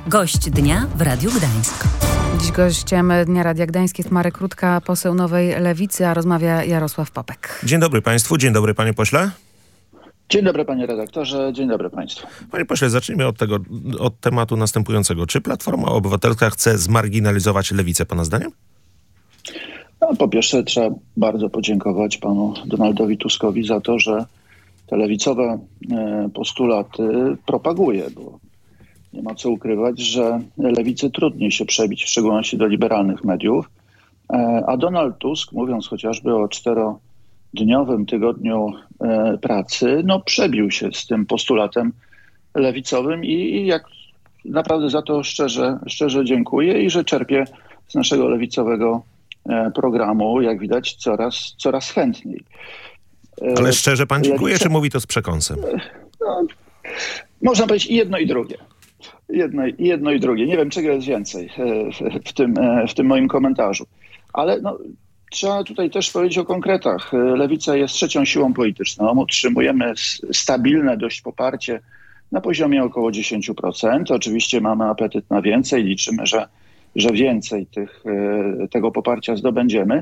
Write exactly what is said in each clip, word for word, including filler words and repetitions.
Gość dnia w Radiu Gdańsk. Dziś gościem Dnia Radia Gdańsk jest Marek Rutka, poseł Nowej Lewicy, a rozmawia Jarosław Popek. Dzień dobry państwu, dzień dobry panie pośle. Dzień dobry panie redaktorze, dzień dobry państwu. Panie pośle, zacznijmy od tego, od tematu następującego. Czy Platforma Obywatelska chce zmarginalizować lewicę pana zdaniem? No, po pierwsze trzeba bardzo podziękować panu Donaldowi Tuskowi za to, że te lewicowe e, postulaty propaguje, bo nie ma co ukrywać, że lewicy trudniej się przebić, w szczególności do liberalnych mediów, e, a Donald Tusk, mówiąc chociażby o czterodniowym tygodniu e, pracy, no przebił się z tym postulatem lewicowym i, i jak naprawdę za to szczerze, szczerze dziękuję i że czerpię z naszego lewicowego programu, jak widać, coraz, coraz chętniej. Ale szczerze pan dziękuję, Lewica... czy mówi to z przekąsem? No, można powiedzieć i jedno i drugie. Jedno, jedno i drugie. Nie wiem, czego jest więcej w tym, w tym moim komentarzu. Ale no, trzeba tutaj też powiedzieć o konkretach. Lewica jest trzecią siłą polityczną. Utrzymujemy stabilne dość poparcie na poziomie około dziesięć procent. Oczywiście mamy apetyt na więcej. Liczymy, że że więcej tych, tego poparcia zdobędziemy,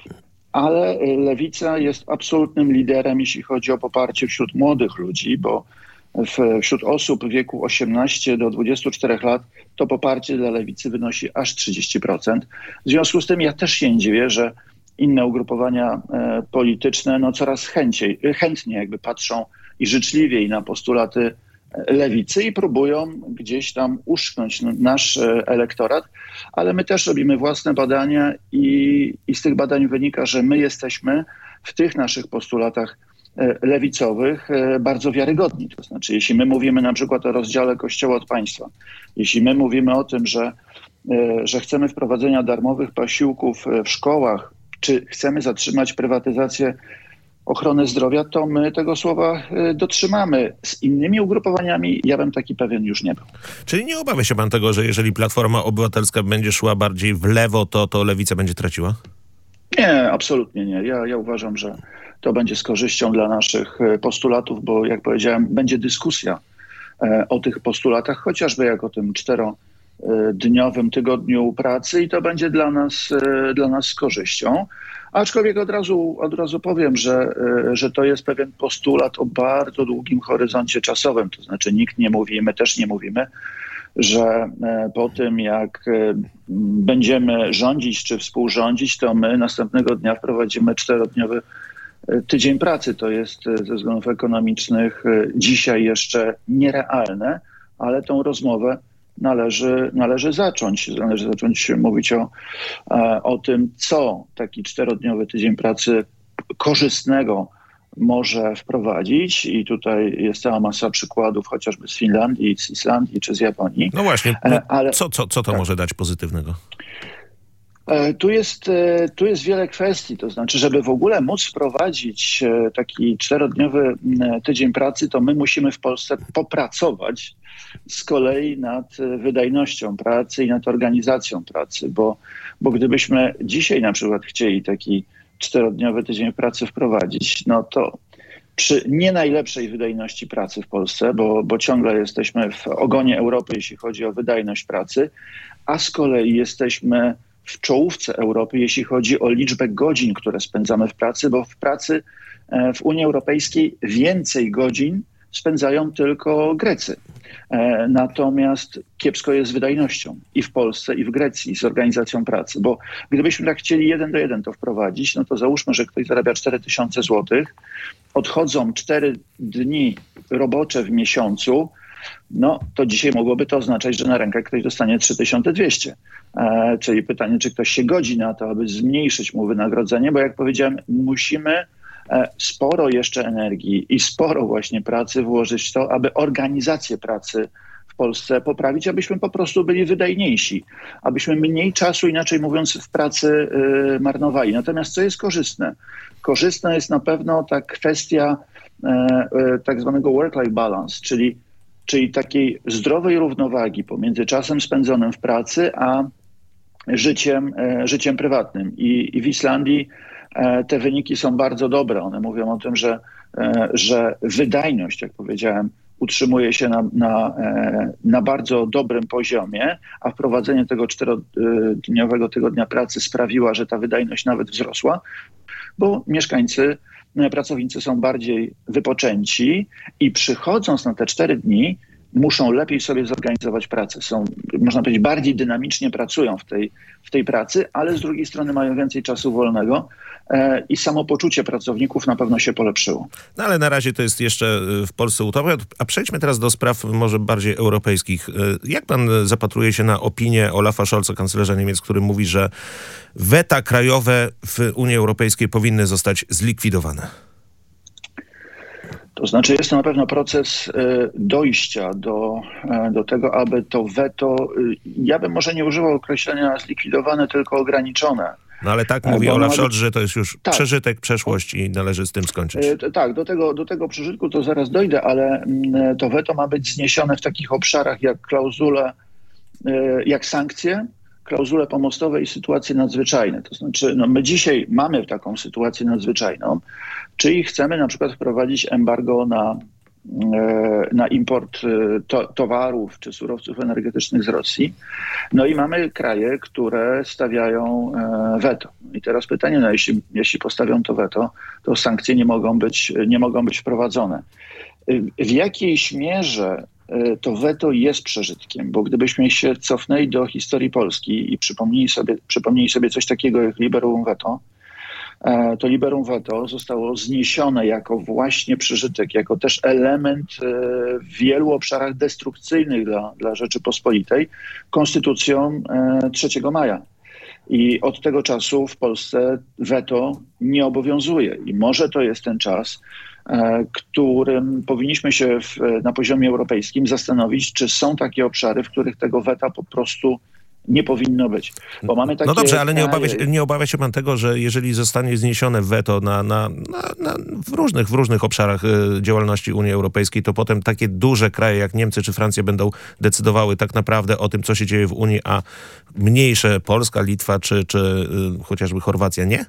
ale Lewica jest absolutnym liderem, jeśli chodzi o poparcie wśród młodych ludzi, bo w, wśród osób w wieku osiemnaście do dwudziestu czterech lat to poparcie dla Lewicy wynosi aż trzydzieści procent. W związku z tym ja też się nie dziwię, że inne ugrupowania polityczne no coraz chęciej, chętniej jakby patrzą i życzliwiej na postulaty lewicy i próbują gdzieś tam uszknąć nasz elektorat, ale my też robimy własne badania i, i z tych badań wynika, że my jesteśmy w tych naszych postulatach lewicowych bardzo wiarygodni. To znaczy, jeśli my mówimy na przykład o rozdziale Kościoła od państwa, jeśli my mówimy o tym, że, że chcemy wprowadzenia darmowych posiłków w szkołach, czy chcemy zatrzymać prywatyzację ochrony zdrowia, to my tego słowa dotrzymamy. Z innymi ugrupowaniami ja bym taki pewien już nie był. Czyli nie obawia się pan tego, że jeżeli Platforma Obywatelska będzie szła bardziej w lewo, to, to Lewica będzie traciła? Nie, absolutnie nie. Ja, ja uważam, że to będzie z korzyścią dla naszych postulatów, bo jak powiedziałem, będzie dyskusja o tych postulatach, chociażby jak o tym czterodniowym tygodniu pracy i to będzie dla nas, dla nas z korzyścią. Aczkolwiek od razu, od razu powiem, że, że to jest pewien postulat o bardzo długim horyzoncie czasowym. To znaczy nikt nie mówi, my też nie mówimy, że po tym jak będziemy rządzić czy współrządzić, to my następnego dnia wprowadzimy czterodniowy tydzień pracy. To jest ze względów ekonomicznych dzisiaj jeszcze nierealne, ale tą rozmowę Należy, należy zacząć. Należy zacząć mówić o, o tym, co taki czterodniowy tydzień pracy korzystnego może wprowadzić. I tutaj jest cała masa przykładów, chociażby z Finlandii, z Islandii czy z Japonii. No właśnie, no, ale co, co, co to tak. może dać pozytywnego? Tu jest, tu jest wiele kwestii, to znaczy, żeby w ogóle móc wprowadzić taki czterodniowy tydzień pracy, to my musimy w Polsce popracować z kolei nad wydajnością pracy i nad organizacją pracy, bo, bo gdybyśmy dzisiaj na przykład chcieli taki czterodniowy tydzień pracy wprowadzić, no to przy nie najlepszej wydajności pracy w Polsce, bo, bo ciągle jesteśmy w ogonie Europy, jeśli chodzi o wydajność pracy, a z kolei jesteśmy w czołówce Europy, jeśli chodzi o liczbę godzin, które spędzamy w pracy, bo w pracy w Unii Europejskiej więcej godzin spędzają tylko Grecy. Natomiast kiepsko jest z wydajnością i w Polsce, i w Grecji z organizacją pracy, bo gdybyśmy tak chcieli jeden do jeden to wprowadzić, no to załóżmy, że ktoś zarabia cztery tysiące złotych, odchodzą cztery dni robocze w miesiącu, no to dzisiaj mogłoby to oznaczać, że na rękę ktoś dostanie trzy tysiące dwieście. E, czyli pytanie, czy ktoś się godzi na to, aby zmniejszyć mu wynagrodzenie, bo jak powiedziałem, musimy e, sporo jeszcze energii i sporo właśnie pracy włożyć w to, aby organizację pracy w Polsce poprawić, abyśmy po prostu byli wydajniejsi, abyśmy mniej czasu, inaczej mówiąc, w pracy y, marnowali. Natomiast co jest korzystne? Korzystna jest na pewno ta kwestia y, y, tak zwanego work-life balance, czyli czyli takiej zdrowej równowagi pomiędzy czasem spędzonym w pracy, a życiem, e, życiem prywatnym. I, i w Islandii e, te wyniki są bardzo dobre. One mówią o tym, że, e, że wydajność, jak powiedziałem, utrzymuje się na, na, na bardzo dobrym poziomie, a wprowadzenie tego czterodniowego tygodnia pracy sprawiła, że ta wydajność nawet wzrosła, bo mieszkańcy, pracownicy są bardziej wypoczęci i przychodząc na te cztery dni muszą lepiej sobie zorganizować pracę. Są, można powiedzieć, bardziej dynamicznie pracują w tej, w tej pracy, ale z drugiej strony mają więcej czasu wolnego e, i samopoczucie pracowników na pewno się polepszyło. No ale na razie to jest jeszcze w Polsce utopia. A przejdźmy teraz do spraw może bardziej europejskich. Jak pan zapatruje się na opinię Olafa Scholza, kanclerza Niemiec, który mówi, że weta krajowe w Unii Europejskiej powinny zostać zlikwidowane? To znaczy jest to na pewno proces dojścia do, do tego, aby to weto, ja bym może nie używał określenia zlikwidowane, tylko ograniczone. No ale tak mówi Bo Olaf ma... Scholz, że to jest już tak. przeżytek, przeszłość i należy z tym skończyć. Tak, do tego, do tego przeżytku to zaraz dojdę, ale to weto ma być zniesione w takich obszarach jak klauzule, jak sankcje, klauzule pomostowe i sytuacje nadzwyczajne. To znaczy, no my dzisiaj mamy taką sytuację nadzwyczajną, czyli chcemy na przykład wprowadzić embargo na, na import to, towarów czy surowców energetycznych z Rosji. No i mamy kraje, które stawiają weto. I teraz pytanie, no jeśli, jeśli postawią to weto, to sankcje nie mogą być, nie mogą być wprowadzone. W jakiejś mierze to weto jest przeżytkiem, bo gdybyśmy się cofnęli do historii Polski i przypomnieli sobie, przypomnieli sobie coś takiego jak liberum veto, to liberum veto zostało zniesione jako właśnie przeżytek, jako też element w wielu obszarach destrukcyjnych dla, dla Rzeczypospolitej konstytucją trzeciego maja. I od tego czasu w Polsce weto nie obowiązuje. I może to jest ten czas, którym powinniśmy się w, na poziomie europejskim zastanowić, czy są takie obszary, w których tego weta po prostu nie powinno być. Bo mamy takie no dobrze, ale nie obawia, kraje... się, nie obawia się pan tego, że jeżeli zostanie zniesione weto na, na, na, na, w, różnych, w różnych obszarach y, działalności Unii Europejskiej, to potem takie duże kraje jak Niemcy czy Francja będą decydowały tak naprawdę o tym, co się dzieje w Unii, a mniejsze Polska, Litwa czy, czy y, chociażby Chorwacja nie?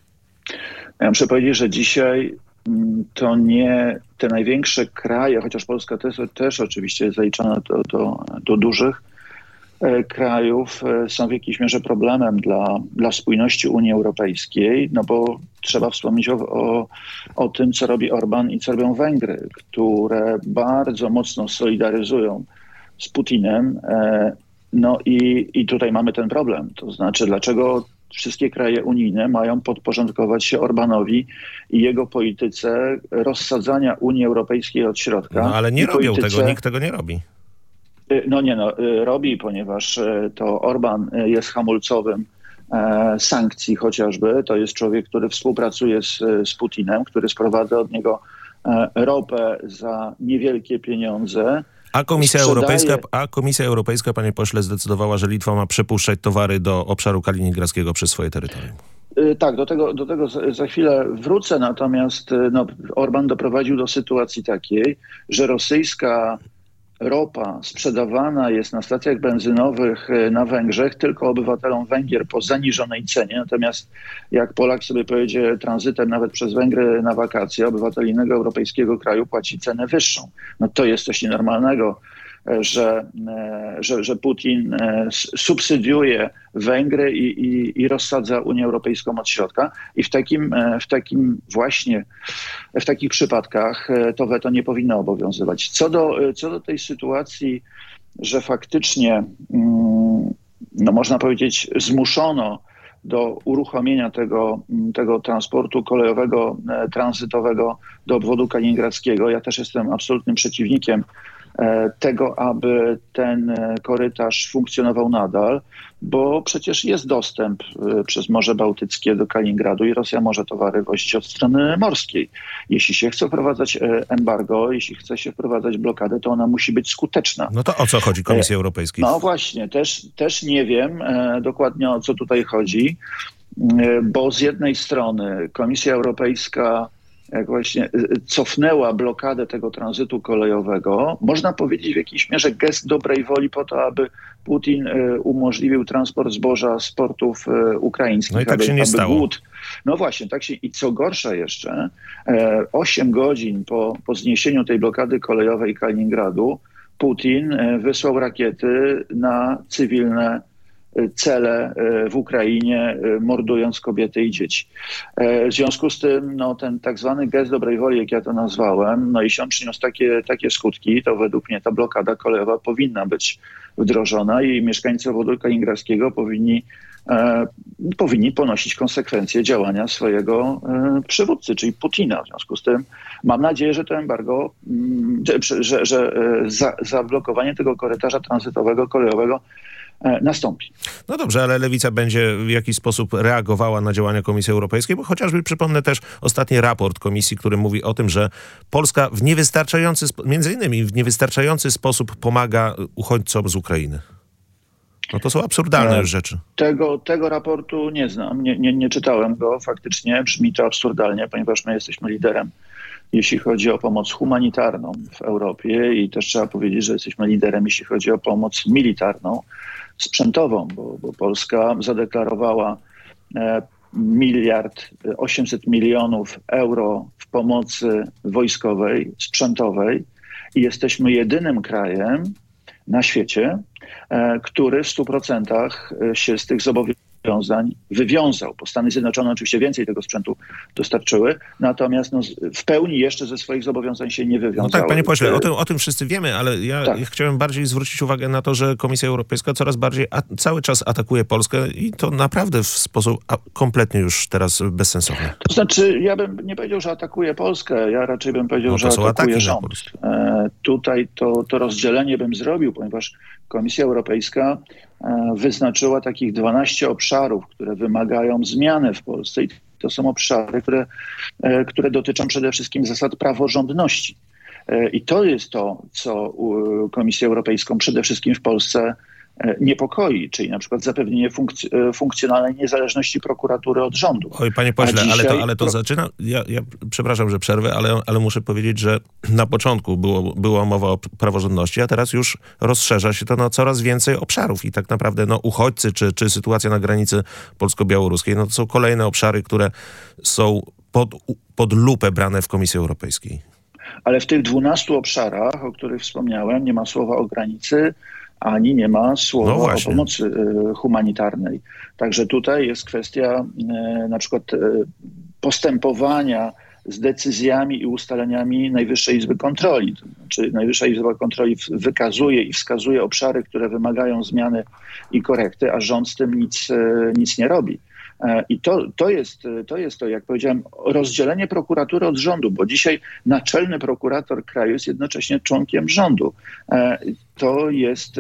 Ja muszę powiedzieć, że dzisiaj to nie te największe kraje, chociaż Polska też, też oczywiście jest zaliczona do, do, do dużych krajów, są w jakiejś mierze problemem dla, dla spójności Unii Europejskiej, no bo trzeba wspomnieć o, o, o tym, co robi Orban i co robią Węgry, które bardzo mocno solidaryzują z Putinem. No i, i tutaj mamy ten problem. To znaczy, dlaczego wszystkie kraje unijne mają podporządkować się Orbanowi i jego polityce rozsadzania Unii Europejskiej od środka. No ale nie robią polityce... tego, nikt tego nie robi. No nie, no robi, ponieważ to Orban jest hamulcowym sankcji chociażby. To jest człowiek, który współpracuje z, z Putinem, który sprowadza od niego ropę za niewielkie pieniądze. A Komisja, sprzedaje... Europejska, a Komisja Europejska, panie pośle, zdecydowała, że Litwa ma przepuszczać towary do obszaru kaliningradzkiego przez swoje terytorium. Tak, do tego, do tego za chwilę wrócę, natomiast no, Orban doprowadził do sytuacji takiej, że rosyjska ropa sprzedawana jest na stacjach benzynowych na Węgrzech tylko obywatelom Węgier po zaniżonej cenie. Natomiast jak Polak sobie pojedzie tranzytem nawet przez Węgry na wakacje, obywatel innego europejskiego kraju płaci cenę wyższą. No to jest coś nienormalnego, że, że, że Putin subsydiuje Węgry i, i, i rozsadza Unię Europejską od środka. I w takim, w takim właśnie, w takich przypadkach to weto nie powinno obowiązywać. Co do, co do tej sytuacji, że faktycznie, no można powiedzieć, zmuszono do uruchomienia tego, tego transportu kolejowego, tranzytowego do obwodu kaliningradzkiego. Ja też jestem absolutnym przeciwnikiem tego, aby ten korytarz funkcjonował nadal, bo przecież jest dostęp przez Morze Bałtyckie do Kaliningradu i Rosja może towary wozić od strony morskiej. Jeśli się chce wprowadzać embargo, jeśli chce się wprowadzać blokadę, to ona musi być skuteczna. No to o co chodzi Komisji Europejskiej? No właśnie, też, też nie wiem dokładnie, o co tutaj chodzi, bo z jednej strony Komisja Europejska jak właśnie cofnęła blokadę tego tranzytu kolejowego, można powiedzieć w jakiejś mierze gest dobrej woli po to, aby Putin umożliwił transport zboża z portów ukraińskich. No i tak aby, się nie aby stało. Głód, no właśnie, tak się i co gorsza jeszcze, osiem godzin po, po zniesieniu tej blokady kolejowej Kaliningradu Putin wysłał rakiety na cywilne cele w Ukrainie, mordując kobiety i dzieci. W związku z tym no, ten tak zwany gest dobrej woli, jak ja to nazwałem, no jeśli on przyniósł takie, takie skutki, to według mnie ta blokada kolejowa powinna być wdrożona i mieszkańcy obwodu kaliningradzkiego powinni, e, powinni ponosić konsekwencje działania swojego e, przywódcy, czyli Putina. W związku z tym mam nadzieję, że to embargo, m, że, że, że za, zablokowanie tego korytarza tranzytowego kolejowego nastąpi. No dobrze, ale Lewica będzie w jakiś sposób reagowała na działania Komisji Europejskiej, bo chociażby przypomnę też ostatni raport Komisji, który mówi o tym, że Polska w niewystarczający, między innymi w niewystarczający sposób pomaga uchodźcom z Ukrainy. No to są absurdalne rzeczy. Tego, tego raportu nie znam, nie, nie, nie czytałem go. Faktycznie brzmi to absurdalnie, ponieważ my jesteśmy liderem, jeśli chodzi o pomoc humanitarną w Europie i też trzeba powiedzieć, że jesteśmy liderem, jeśli chodzi o pomoc militarną, sprzętową, bo, bo Polska zadeklarowała e, miliard osiemset milionów euro w pomocy wojskowej, sprzętowej i jesteśmy jedynym krajem na świecie, e, który w stu procentach się z tych zobowiązań wywiązał, bo Stany Zjednoczone oczywiście więcej tego sprzętu dostarczyły, natomiast no, w pełni jeszcze ze swoich zobowiązań się nie wywiązały. No tak, panie pośle, o tym, o tym wszyscy wiemy, ale ja tak. chciałem bardziej zwrócić uwagę na to, że Komisja Europejska coraz bardziej a, cały czas atakuje Polskę i to naprawdę w sposób a, kompletnie już teraz bezsensowny. To znaczy, ja bym nie powiedział, że atakuje Polskę, ja raczej bym powiedział, no że atakuje rząd. E, tutaj to, to rozdzielenie bym zrobił, ponieważ Komisja Europejska wyznaczyła takich dwanaście obszarów, które wymagają zmiany w Polsce i to są obszary, które, które dotyczą przede wszystkim zasad praworządności. I to jest to, co Komisję Europejską przede wszystkim w Polsce niepokoi, czyli na przykład zapewnienie funkc- funkcjonalnej niezależności prokuratury od rządu. Oj, panie pośle, dzisiaj... ale to, ale to pro... zaczyna... Ja, ja przepraszam, że przerwę, ale, ale muszę powiedzieć, że na początku było, była mowa o praworządności, a teraz już rozszerza się to na coraz więcej obszarów i tak naprawdę no, uchodźcy czy, czy sytuacja na granicy polsko-białoruskiej, no to są kolejne obszary, które są pod, pod lupę brane w Komisji Europejskiej. Ale w tych dwunastu obszarach, o których wspomniałem, nie ma słowa o granicy, ani nie ma słowa no o pomocy y, humanitarnej. Także tutaj jest kwestia y, na przykład y, postępowania z decyzjami i ustaleniami Najwyższej Izby Kontroli. To znaczy Najwyższa Izba Kontroli wykazuje i wskazuje obszary, które wymagają zmiany i korekty, a rząd z tym nic, y, nic nie robi. I to, to, jest, to jest to, jak powiedziałem, rozdzielenie prokuratury od rządu, bo dzisiaj naczelny prokurator kraju jest jednocześnie członkiem rządu. To jest,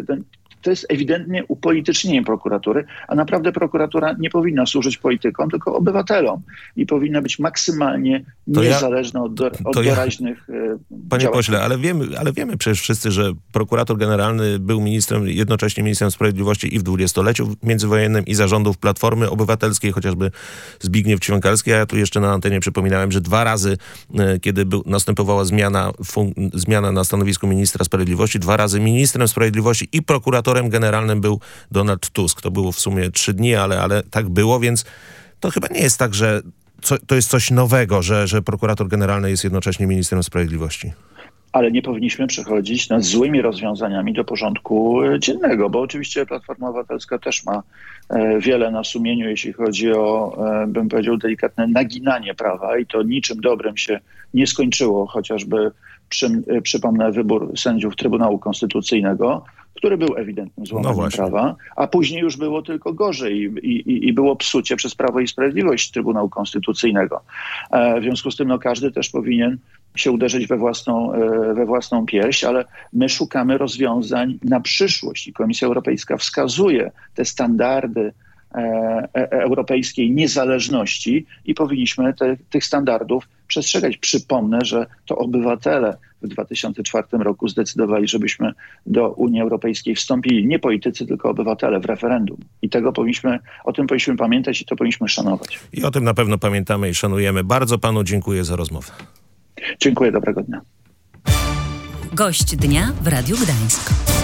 to jest ewidentnie upolitycznienie prokuratury, a naprawdę prokuratura nie powinna służyć politykom, tylko obywatelom i powinna być maksymalnie to niezależna ja, od, do, od doraźnych ja, Panie działań. pośle, ale wiemy, ale wiemy przecież wszyscy, że prokurator generalny był ministrem, jednocześnie ministrem sprawiedliwości i w dwudziestoleciu międzywojennym i zarządów Platformy Obywatelskiej, chociażby Zbigniew Ćwiąkalski, a ja tu jeszcze na antenie przypominałem, że dwa razy, kiedy był, następowała zmiana, fun- zmiana na stanowisku ministra sprawiedliwości, dwa razy ministrem sprawiedliwości i prokuratorem generalnym był Donald Tusk. To było w sumie trzy dni, ale, ale tak było, więc to chyba nie jest tak, że co, to jest coś nowego, że, że prokurator generalny jest jednocześnie ministrem sprawiedliwości. Ale nie powinniśmy przechodzić nad złymi rozwiązaniami do porządku dziennego, bo oczywiście Platforma Obywatelska też ma wiele na sumieniu, jeśli chodzi o, bym powiedział, delikatne naginanie prawa i to niczym dobrym się nie skończyło, chociażby przy, przypomnę wybór sędziów Trybunału Konstytucyjnego, który był ewidentnym złamaniem no prawa, a później już było tylko gorzej i, i, i było psucie przez Prawo i Sprawiedliwość Trybunału Konstytucyjnego. W związku z tym no, każdy też powinien się uderzyć we własną, we własną pierś, ale my szukamy rozwiązań na przyszłość i Komisja Europejska wskazuje te standardy europejskiej niezależności i powinniśmy te, tych standardów przestrzegać. Przypomnę, że to obywatele w dwa tysiące czwartym roku zdecydowali, żebyśmy do Unii Europejskiej wstąpili. Nie politycy, tylko obywatele w referendum. I tego powinniśmy, o tym powinniśmy pamiętać i to powinniśmy szanować. I o tym na pewno pamiętamy i szanujemy. Bardzo panu dziękuję za rozmowę. Dziękuję, dobrego dnia. Gość dnia w Radiu Gdańsk.